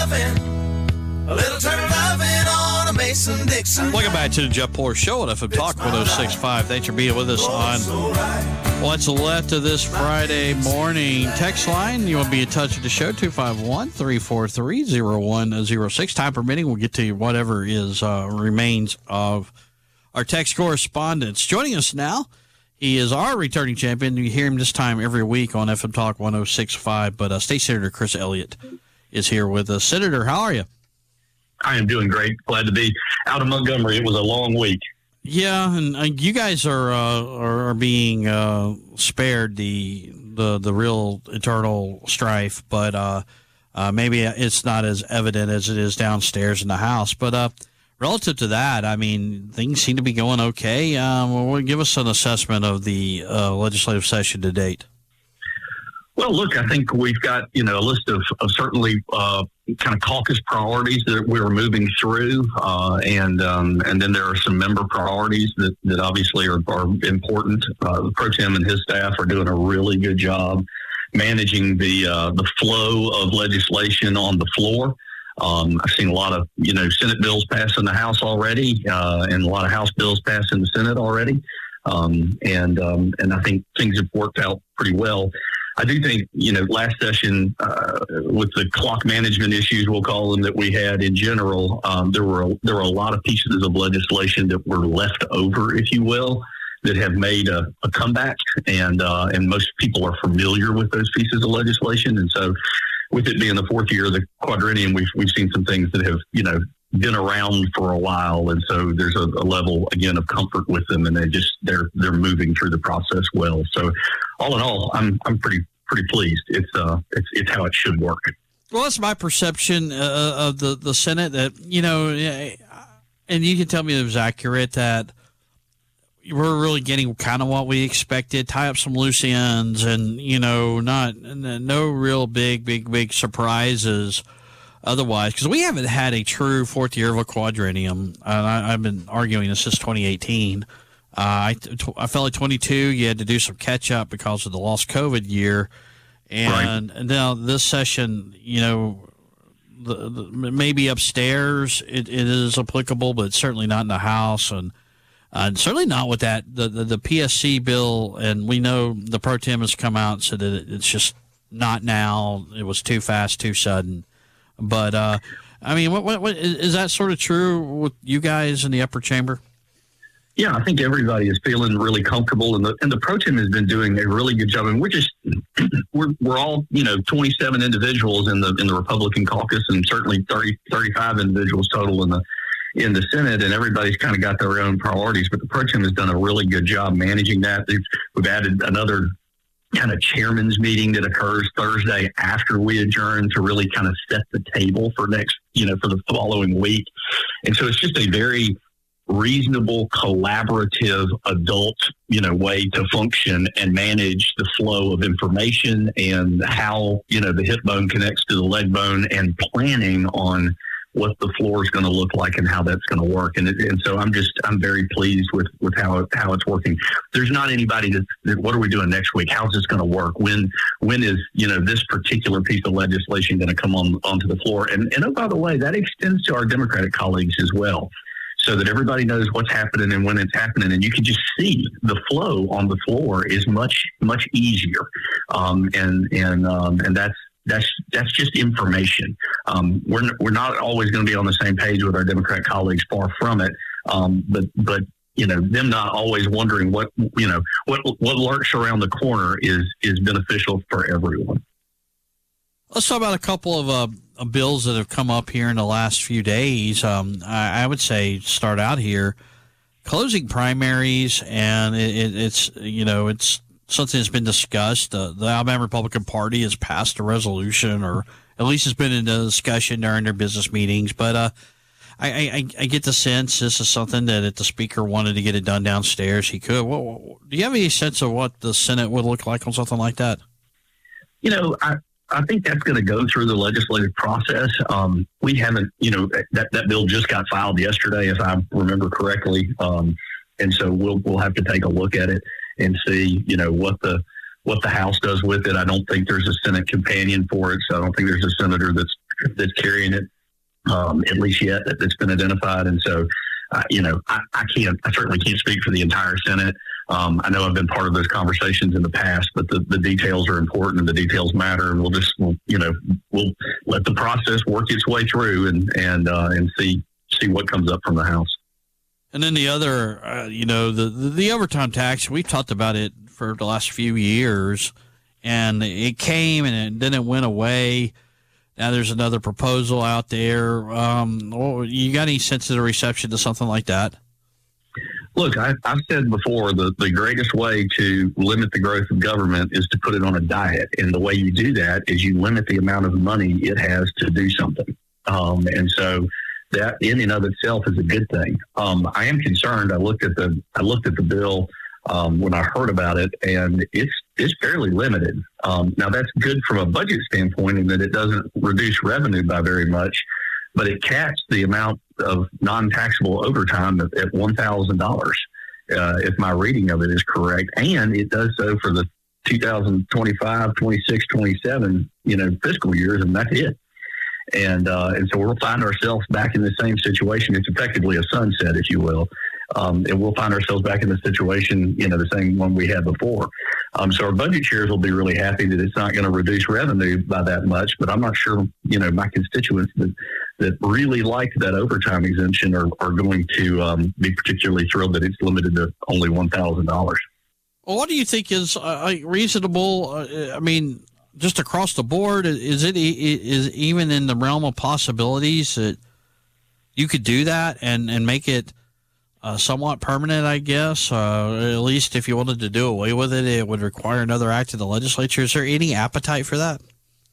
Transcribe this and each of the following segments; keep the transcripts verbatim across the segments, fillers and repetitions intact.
loving, a little turtle loving on a Mason-Dixon. Welcome back to the Jeff Poor Show on F M Talk one oh six point five. Thanks for being with us on what's left of this Friday morning text line. You want to be in touch with the show, two five one, three four three, zero one zero six. Time permitting, we'll get to whatever is uh, remains of our text correspondence. Joining us now, he is our returning champion. You hear him this time every week on F M Talk one oh six point five, but uh, State Senator Chris Elliott is here with us. Senator, how are you? I am doing great. Glad to be out of Montgomery. It was a long week. Yeah, and uh, you guys are uh, are, are being uh, spared the the the real internal strife, but uh, uh, maybe it's not as evident as it is downstairs in the House. But uh, relative to that, I mean, things seem to be going okay. Um, well, give us an assessment of the uh, legislative session to date. Well, look, I think we've got, you know, a list of, of certainly uh, kind of caucus priorities that we're moving through. Uh, and um, and then there are some member priorities that, that obviously are, are important. Uh, the Pro Tem and his staff are doing a really good job managing the uh, the flow of legislation on the floor. Um, I've seen a lot of, you know, Senate bills pass in the House already uh, and a lot of House bills pass in the Senate already. Um, and um, and I think things have worked out pretty well. I do think, you know, last session uh, with the clock management issues, we'll call them, that we had in general, um, there were a, there were a lot of pieces of legislation that were left over, if you will, that have made a, a comeback, and uh, and most people are familiar with those pieces of legislation. And so, with it being the fourth year of the quadrennium, we've we've seen some things that have, you know, been around for a while, and so there's a, a level again of comfort with them, and they just they're they're moving through the process well. So, all in all, I'm I'm pretty pretty pleased. It's uh it's it's how it should work. Well, that's my perception uh, of the the Senate. That, you know, and you can tell me it was accurate, that we're really getting kind of what we expected. Tie up some loose ends, and, you know, not no real big big big surprises. Otherwise, because we haven't had a true fourth year of a quadrennium. Uh, I, I've been arguing this since twenty eighteen. Uh, I, I felt like twenty-two, you had to do some catch up because of the lost COVID year. And, right. and now this session, you know, the, the, maybe upstairs it, it is applicable, but certainly not in the House. And, uh, and certainly not with that, the, the, the P S C bill. And we know the Pro Tem has come out and said that it, it's just not now. It was too fast, too sudden. But, uh, I mean, what, what, what is that sort of true with you guys in the upper chamber? Yeah, I think everybody is feeling really comfortable, and the and the Pro Tem has been doing a really good job. And we're just we're we're all, you know, twenty-seven individuals in the in the Republican caucus, and certainly thirty, thirty-five individuals total in the in the Senate, and everybody's kind of got their own priorities. But the Pro Tem has done a really good job managing that. We've, we've added another kind of chairman's meeting that occurs Thursday after we adjourn to really kind of set the table for next, you know, for the following week. And so it's just a very reasonable, collaborative, adult, you know, way to function and manage the flow of information, and how, you know, the hip bone connects to the leg bone, and planning on what the floor is going to look like and how that's going to work. And, it, and so I'm just, I'm very pleased with, with how, it, how it's working. There's not anybody that, that, what are we doing next week? How's this going to work? When, when is, you know, this particular piece of legislation going to come on onto the floor? And, and oh, by the way, that extends to our Democratic colleagues as well, so that everybody knows what's happening and when it's happening. And you can just see the flow on the floor is much, much easier. Um, and, and, um, and that's, That's that's just information. Um, we're we're not always going to be on the same page with our Democrat colleagues, far from it. Um, but but you know, them not always wondering what you know what what lurks around the corner is is beneficial for everyone. Let's talk about a couple of uh, bills that have come up here in the last few days. Um, I, I would say start out here, closing primaries, and it, it, it's you know it's. something that's been discussed. Uh, the Alabama Republican Party has passed a resolution, or at least it's been in a discussion during their business meetings. But uh, I, I, I get the sense this is something that if the Speaker wanted to get it done downstairs, he could. Well, do you have any sense of what the Senate would look like on something like that? You know, I, I think that's going to go through the legislative process. Um, we haven't, you know, that, that bill just got filed yesterday, if I remember correctly. Um, and so we'll we'll have to take a look at it and see, you know, what the what the House does with it. I don't think there's a Senate companion for it, so I don't think there's a senator that's that's carrying it, um, at least yet that's been identified. And so, uh, you know, I, I can't, I certainly can't speak for the entire Senate. Um, I know I've been part of those conversations in the past, but the, the details are important and the details matter. And we'll just, we'll, you know, we'll let the process work its way through and, and, uh, and see, see what comes up from the House. And then the other, uh, you know, the, the, the overtime tax, we've talked about it for the last few years, and it came and it, then it went away. Now there's another proposal out there. Um, you got any sense of the reception to something like that? Look, I, I've said before, the, the greatest way to limit the growth of government is to put it on a diet. And the way you do that is you limit the amount of money it has to do something. Um, and so that in and of itself is a good thing. Um, I am concerned. I looked at the I looked at the bill um, when I heard about it, and it's it's fairly limited. Um, now that's good from a budget standpoint in that it doesn't reduce revenue by very much, but it caps the amount of non-taxable overtime at, at one thousand dollars, uh, if my reading of it is correct. And it does so for the two thousand twenty-five, twenty-six, twenty-seven, you know, fiscal years, and that's it. And uh, and so we'll find ourselves back in the same situation. It's effectively a sunset, if you will. Um, and we'll find ourselves back in the situation, you know, the same one we had before. Um, so our budget chairs will be really happy that it's not going to reduce revenue by that much. But I'm not sure, you know, my constituents that, that really like that overtime exemption are, are going to um, be particularly thrilled that it's limited to only one thousand dollars. Well, what do you think is uh, reasonable? Uh, I mean, just across the board, is it is even in the realm of possibilities that you could do that and, and make it uh, somewhat permanent, I guess? Uh, at least if you wanted to do away with it, it would require another act of the legislature. Is there any appetite for that?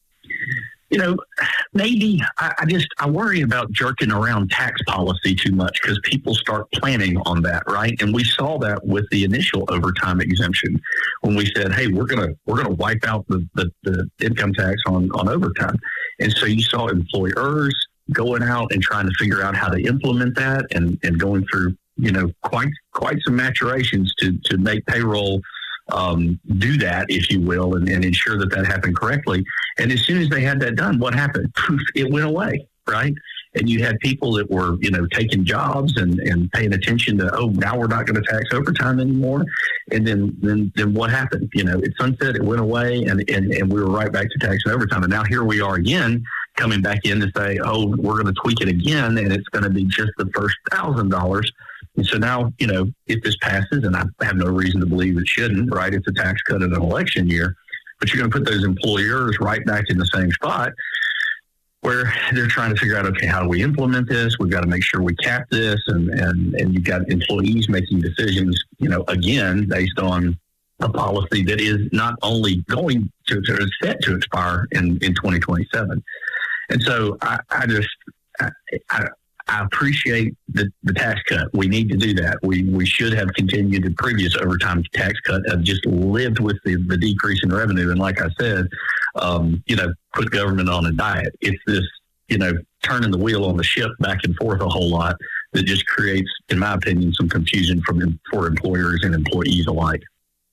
You know, maybe I, I just I worry about jerking around tax policy too much because people start planning on that, right? And we saw that with the initial overtime exemption when we said, "Hey, we're gonna we're gonna wipe out the, the, the income tax on, on overtime." And so you saw employers going out and trying to figure out how to implement that, and, and going through you know quite quite some maturations to to make payroll Um, do that, if you will, and, and ensure that that happened correctly. And as soon as they had that done, what happened? Poof, it went away, right? And you had people that were, you know, taking jobs and, and paying attention to, oh, now we're not going to tax overtime anymore. And then, then, then what happened? You know, it sunset, it went away, and, and, and we were right back to taxing overtime. And now here we are again, coming back in to say, oh, we're going to tweak it again, and it's going to be just the first thousand dollars. And so now, you know, if this passes, and I have no reason to believe it shouldn't, right? It's a tax cut in an election year, but you're going to put those employers right back in the same spot where they're trying to figure out, okay, how do we implement this? We've got to make sure we cap this. And, and, and you've got employees making decisions, you know, again, based on a policy that is not only going to, to set to expire in, in twenty twenty-seven. And so I, I just, I, I I appreciate the, the tax cut. We need to do that. We we should have continued the previous overtime tax cut and just lived with the, the decrease in revenue. And like I said, um, you know, put government on a diet. It's this, you know, turning the wheel on the ship back and forth a whole lot that just creates, in my opinion, some confusion from for employers and employees alike.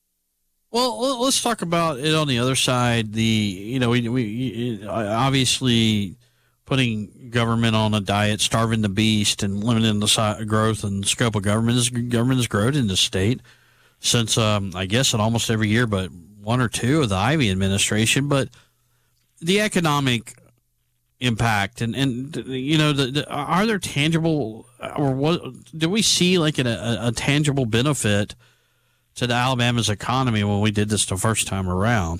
Well, let's talk about it on the other side. The, you know, we, we obviously putting government on a diet, starving the beast, and limiting the si- growth and scope of government. Is, government has grown in the state since, um, I guess, in almost every year, but one or two of the Ivey administration. But the economic impact and, and you know, the, the, are there tangible, or what, do we see like a, a, a tangible benefit to the Alabama's economy when we did this the first time around?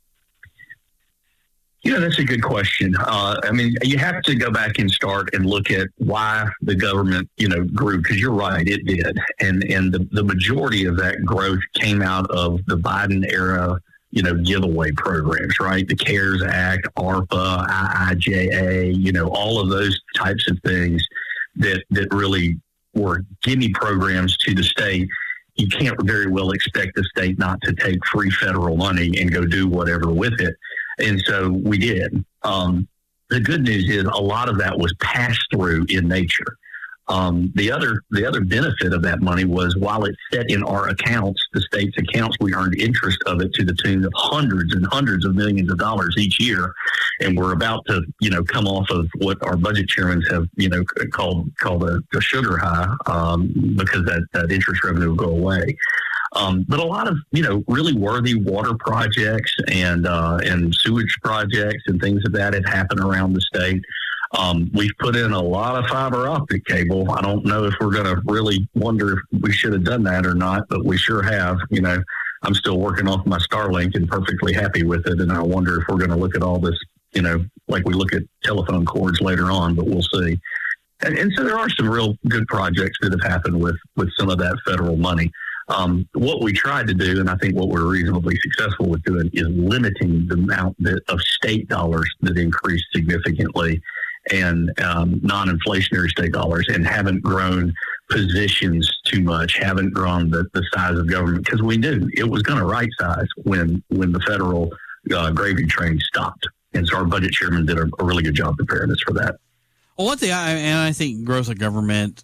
You know, that's a good question. Uh, I mean, you have to go back and start and look at why the government, you know, grew, because you're right, it did. And and the, the majority of that growth came out of the Biden era, you know, giveaway programs, right? The CARES Act, ARPA, I I J A, you know, all of those types of things that, that really were gimme programs to the state. You can't very well expect the state not to take free federal money and go do whatever with it. And so we did. Um, the good news is a lot of that was passed through in nature. Um, the other the other benefit of that money was while it's set in our accounts, the state's accounts, we earned interest of it to the tune of hundreds and hundreds of millions of dollars each year. And we're about to, you know, come off of what our budget chairmen have, you know, called called a, a sugar high um, because that, that interest revenue will go away. Um, but a lot of, you know, really worthy water projects and uh, and sewage projects and things of that have happened around the state. Um, we've put in a lot of fiber optic cable. I don't know if we're going to really wonder if we should have done that or not, but we sure have. You know, I'm still working off my Starlink and perfectly happy with it. And I wonder if we're going to look at all this, you know, like we look at telephone cords later on, but we'll see. And, and so there are some real good projects that have happened with, with some of that federal money. Um, what we tried to do, and I think what we're reasonably successful with doing, is limiting the amount that, of state dollars that increased significantly and um, non-inflationary state dollars, and haven't grown positions too much, haven't grown the, the size of government, because we knew it was going to right size when when the federal uh, gravy train stopped. And so our budget chairman did a, a really good job preparing us for that. Well, one thing, I, and I think growth of government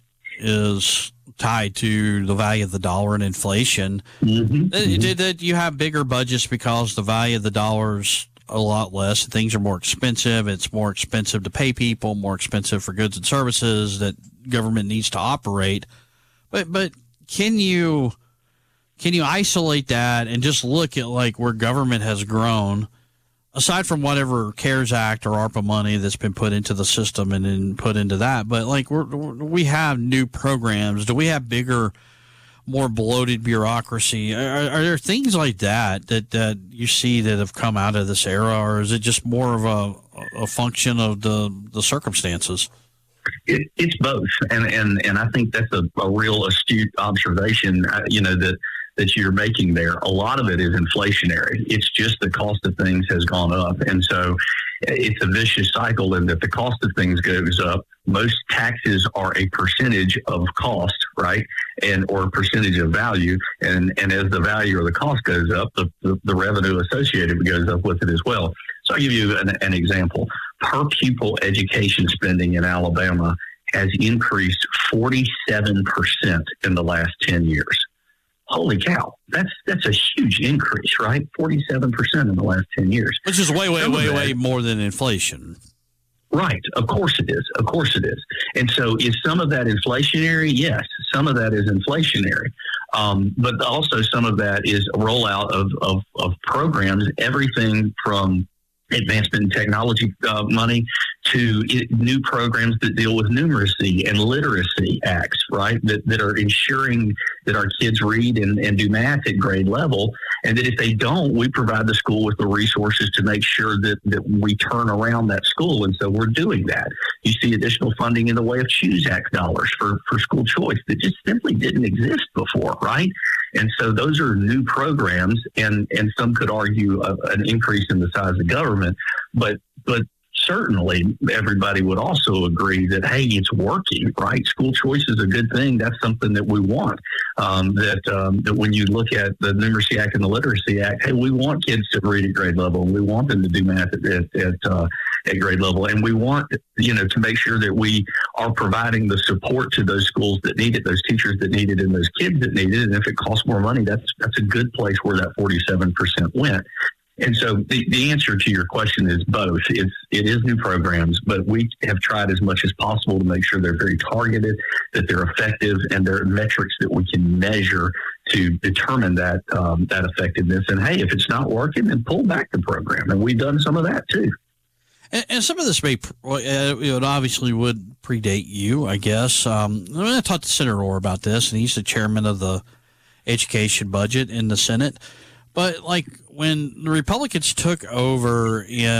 is tied to the value of the dollar and inflation. Mm-hmm. That, that you have bigger budgets because the value of the dollar's a lot less. Things are more expensive. It's more expensive to pay people, more expensive for goods and services that government needs to operate. But but can you can you isolate that and just look at like where government has grown, aside from whatever CARES Act or ARPA money that's been put into the system and then put into that? But like we're, we have new programs. Do we have bigger, more bloated bureaucracy? Are, are there things like that, that that you see that have come out of this era, or is it just more of a, a function of the, the circumstances? It, it's both, and, and and I think that's a, a real astute observation, uh, you know, that that you're making there. A lot of it is inflationary. It's just the cost of things has gone up, and so it's a vicious cycle in that the cost of things goes up. Most taxes are a percentage of cost, right? And or a percentage of value. And, and as the value or the cost goes up, the, the, the revenue associated goes up with it as well. So I'll give you an, an example. Per pupil education spending in Alabama has increased forty-seven percent in the last ten years. Holy cow. That's that's a huge increase, right? forty-seven percent in the last ten years. Which is way, way, Some way, way more than inflation. Right. Of course it is. Of course it is. And so is some of that inflationary? Yes. Some of that is inflationary. Um, but also some of that is a rollout of, of, of programs, everything from advancement in technology uh, money to it, new programs that deal with numeracy and literacy acts, right, that, that are ensuring that our kids read and, and do math at grade level, and that if they don't, we provide the school with the resources to make sure that, that we turn around that school, and so we're doing that. You see additional funding in the way of CHOOSE Act dollars for, for school choice that just simply didn't exist before, right? And so those are new programs, and, and some could argue a, an increase in the size of government, but but certainly everybody would also agree that, hey, it's working, right? School choice is a good thing. That's something that we want. Um, that um, that when you look at the Numeracy Act and the Literacy Act, hey, we want kids to read at grade level. We want them to do math at, at, at, uh, at grade level. And we want, you know, to make sure that we are providing the support to those schools that need it, those teachers that need it, and those kids that need it. And if it costs more money, that's that's a good place where that forty-seven percent went. And so the, the answer to your question is both. It's, it is new programs, but we have tried as much as possible to make sure they're very targeted, that they're effective, and there are metrics that we can measure to determine that um, that effectiveness. And, hey, if it's not working, then pull back the program. And we've done some of that, too. And, and some of this may, uh, it obviously would predate you, I guess. Um, I, mean, I talked to Senator Orr about this, and he's the chairman of the education budget in the Senate. But like when the Republicans took over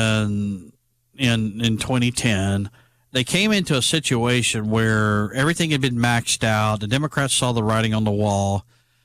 in in in twenty ten, they came into a situation where everything had been maxed out. The Democrats saw the writing on the wall,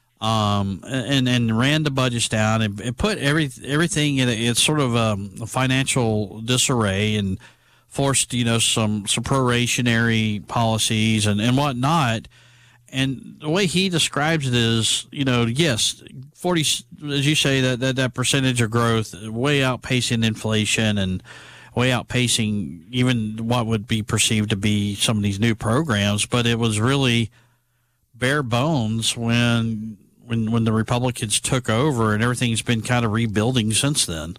um, and and ran the budgets down and, and put every everything in a, it's sort of um, a financial disarray, and forced you know some some prorationary policies and and whatnot. And the way he describes it is, you know, yes, forty, as you say, that, that, that percentage of growth way outpacing inflation and way outpacing even what would be perceived to be some of these new programs. But it was really bare bones when when when the Republicans took over, and everything's been kind of rebuilding since then.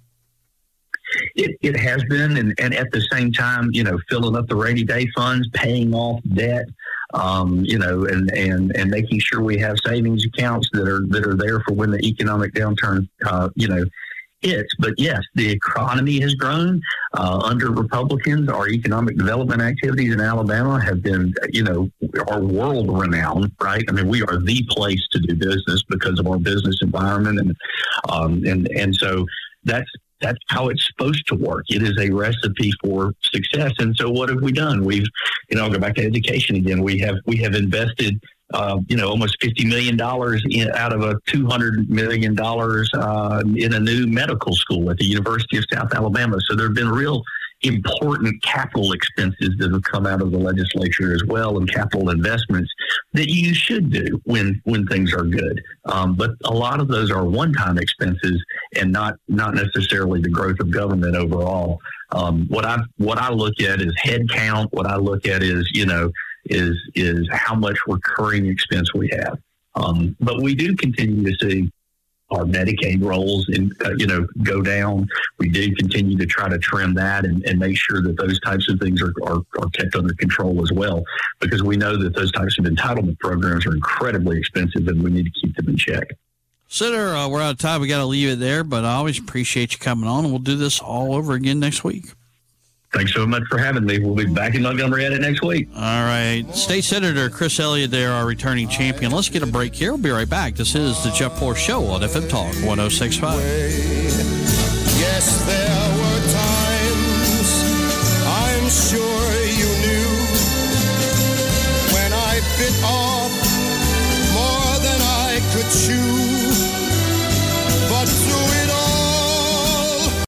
It, it has been, and, and at the same time, you know, filling up the rainy day funds, paying off debt, um, you know, and, and, and making sure we have savings accounts that are that are there for when the economic downturn, uh, you know, hits. But yes, the economy has grown uh, under Republicans. Our economic development activities in Alabama have been, you know, are world renowned, right? I mean, we are the place to do business because of our business environment, and um, and and so that's. That's how it's supposed to work. It is a recipe for success. And so what have we done? We've, you know, I'll go back to education again. We have, we have invested, uh, you know, almost fifty million dollars in, out of a two hundred million dollars uh, in a new medical school at the University of South Alabama. So there have been real important capital expenses that have come out of the legislature as well, and capital investments that you should do when when things are good. Um, but a lot of those are one-time expenses and not not necessarily the growth of government overall. Um, what I what I look at is head count. What I look at is you know is is how much recurring expense we have. Um, but we do continue to see our Medicaid rolls and uh, you know go down. We do continue to try to trim that and, and make sure that those types of things are, are, are kept under control as well, because we know that those types of entitlement programs are incredibly expensive and we need to keep them in check. Senator, uh, we're out of time. We got to leave it there, but I always appreciate you coming on, and we'll do this all over again next week. Thanks so much for having me. We'll be back in Montgomery at it next week. All right. State Senator Chris Elliott there, our returning champion. Let's get a break here. We'll be right back. This is the Jeff Poor Show on F M Talk one oh six point five. Yes, there were times, I'm sure.